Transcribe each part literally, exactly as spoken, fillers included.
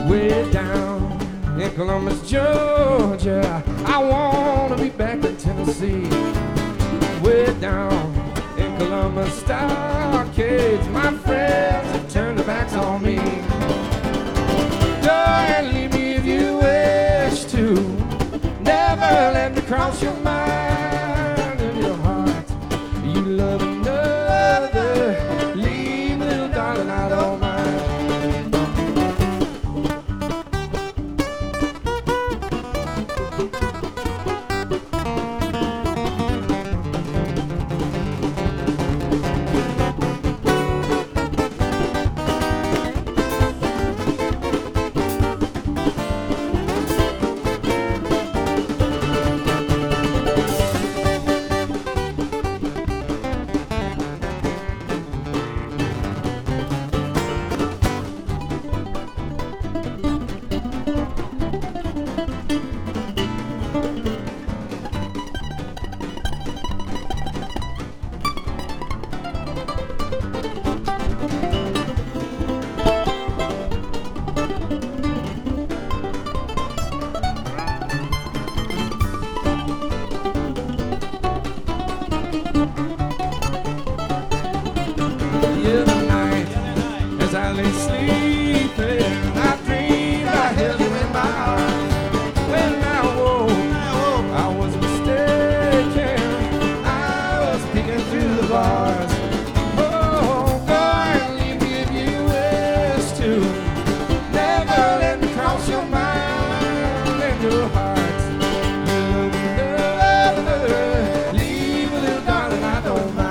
way down in Columbus, Georgia. I wanna be back in Tennessee, way down in Columbus stockades. My friends have turned their backs on me. Go and leave me if you wish to. Never let me cross your mind and your heart. You love another. Leave me, little darling, I don't mind. The other night, as I lay sleeping, I dreamed I held you in my arms. When I woke, I was mistaken. I was peeking through the bars. Oh, go and leave me if you wish to. Never let me cross your mind and your heart. You love another. Leave a little darling, I don't mind.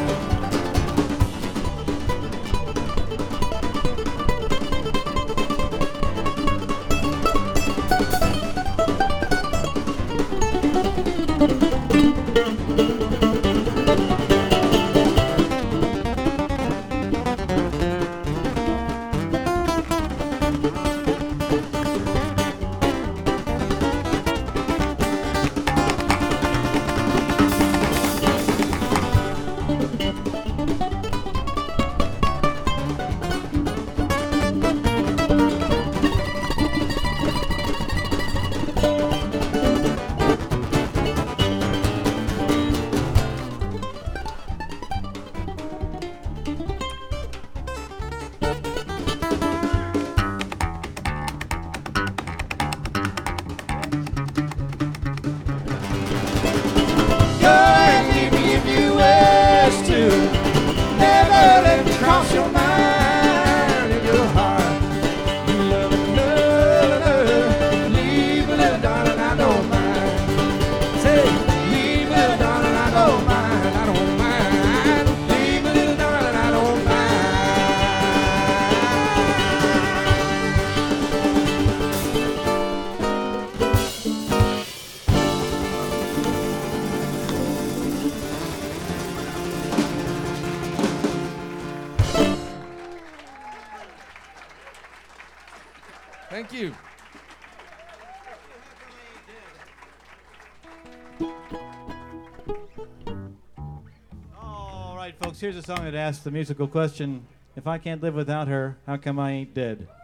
Never let me cross your mind and your heart. You love another. Leave a little darling, I don't mind. Say, leave a little darling, I don't mind. I don't mind. Leave a little darling, I don't mind. Thank you. All right, folks, here's a song that asks the musical question, if I can't live without her, how come I ain't dead?